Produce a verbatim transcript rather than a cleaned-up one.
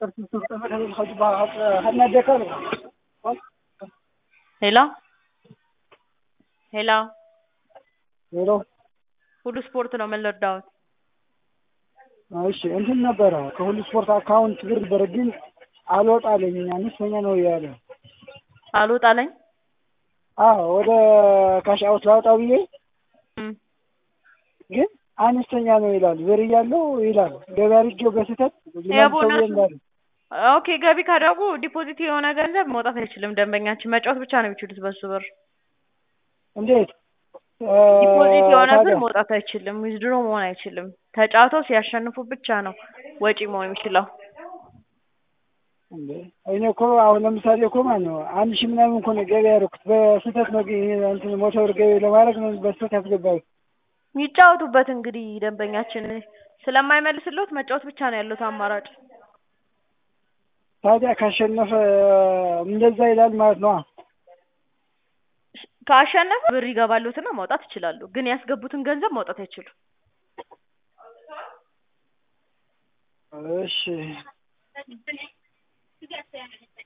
ሄሎ ሄሎ ሄሎ ሁሉ ስፖርት ነው ምን ልርዳዎት? እሺ እንትን ነበረ ከሁሉ ስፖርት አካውንት ብር ብር ግን አልወጣልኝ አነስተኛ ነው ያለ። አልወጣለኝ? አዎ ወደ ካሽ አውት ላውጣው ብዬ እም ግን አነስተኛ ነው ይላል። ብር እያለው ይላል ገቢ አድርጌው በስህተት የቦነሱ ይላል። ኦኬ ገቢ ካደረጉ ዲፖዚት የሆነ ገንዘብ መውጣት አይችልም ደንበኛችን መጫወት ብቻ ነው የሚችሉት በሱ ብር። እንዴት ዲፖዚት የሆነ ብር ታዲያ መውጣት አይችልም ዊዝድሮ መሆን አይችልም። ተጫውተው ሲያሸንፉ ብቻ ነው ወጪ መሆን የሚችለው። እንዴ እኔ እኮ አሁን ለምሳሌ እኮ ማለት ነው አንድ ሺህ ምናምን እኮ ነው ገቢ ያደረኩት በስህተት ነው። እንትን ሞተር ገቢ ለማድረግ ነው በስህተት ያስገባሁት። ይጫወቱበት እንግዲህ ደንበኛችን ስለማይመልስልዎት መጫወት ብቻ ነው ያሉት አማራጭ። ታዲያ ካሸነፈ እንደዛ ይላል ማለት ነው። ካሸነፈ ብር ይገባልዎትና ማውጣት ይችላሉ። ግን ያስገቡትን ገንዘብ ማውጣት አይችሉም። እሺ